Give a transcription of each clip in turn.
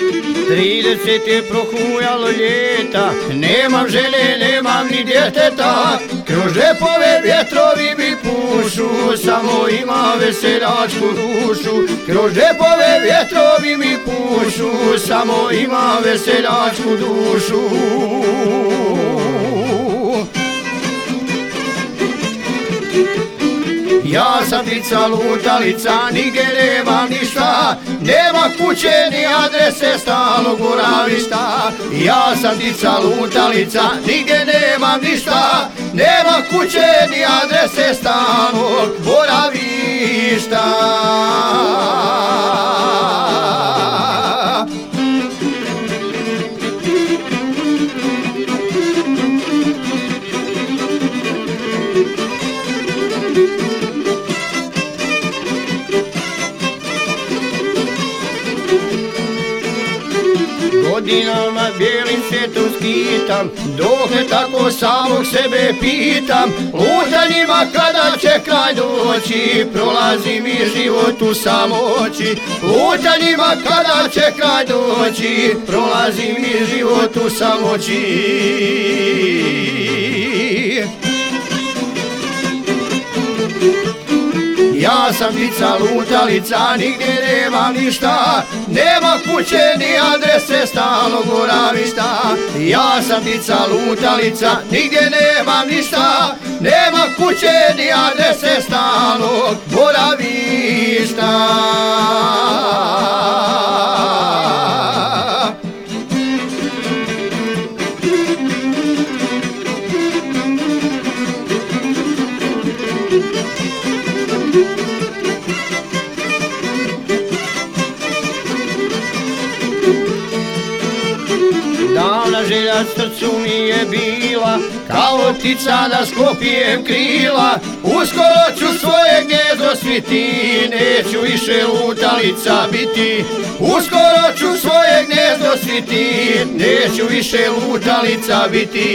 30 je prohujalo ljeta, nemam žene, nemam ni djeteta. Kroz žepove vjetrovi mi pušu, samo imam veseljačku dušu. Kroz žepove vjetrovi mi pušu, samo imam veseljačku dušu. Ja sam ptica lutalica, nigdje nemam ništa, nema kuće ni adrese stalnog boravišta. Ja sam ptica lutalica, nigdje nemam ništa, nema kuće ni adrese stalnog boravišta. Godinama bijelim svijetom skitam, dokle tako samog sebe pitam. Lutanjima kada će kraj doći, prolazi mi život u samoći. Lutanjima kada će kraj doći, prolazi mi život u samoći. Ja sam ptica lutalica, nigdje nemam ništa, nema kuće ni adrese stalnog boravišta. Ja sam ptica lutalica, nigdje nemam ništa, nema kuće ni adrese stalnog boravišta. Davna želja srcu mi je bila, kao ptica da sklopijem krila. Uskoro ću svoje gnezdo sviti, neću više lutalica biti. Uskoro ću svoje gnezdo sviti, neću više lutalica biti.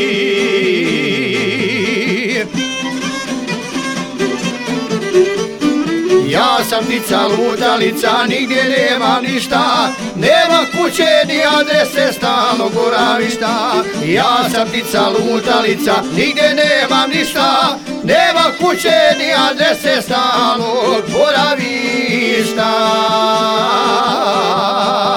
Ja sam ptica lutalica, nigdje nemam ništa, nema kuće ni adrese stalnog boravišta. Ja sam ptica lutalica, nigdje nemam ništa, nema kuće ni adrese stalnog boravišta.